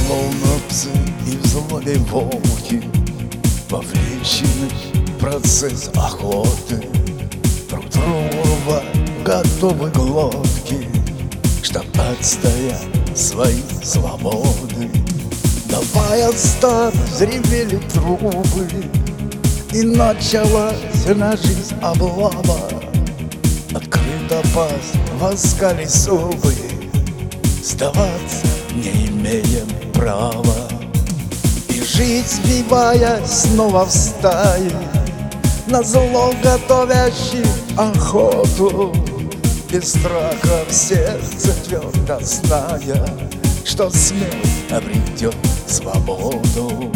Словно псы и в злобе волки, вовлечены в процесс охоты, друг другу рвать готовы глотки, чтоб отстоять свои свободы. Давай отстань, взревели трубы, и началась на жизнь облава. Открыто пасть, воскали зубы, сдаваться не имеем права. И жить, сбиваясь снова в стае, на зло готовящий охоту, без страха в сердце твердо зная, что смерть обретет свободу.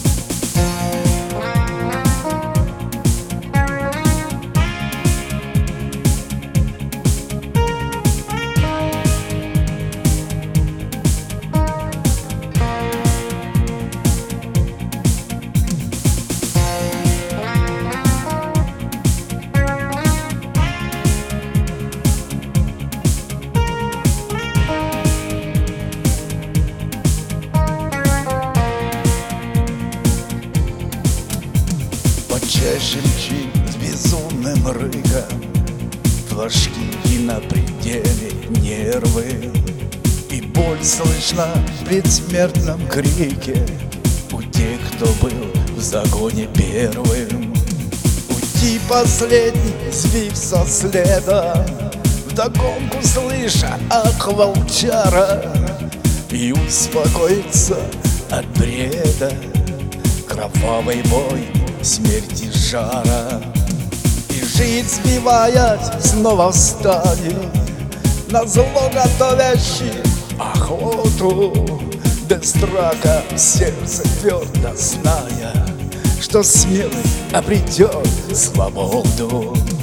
Чаще мчит с безумным рыком, флажки и на пределе нервы, и боль слышна в предсмертном крике у тех, кто был в загоне первым. Уйти последний, сбив со следа, вдогонку слыша ах, волчара, и успокоиться от бреда, кровавый бой смерти жара. И жить, сбиваясь снова в стае, на зло готовящий охоту, без страха в сердце твердо зная, что смелый обретет свободу.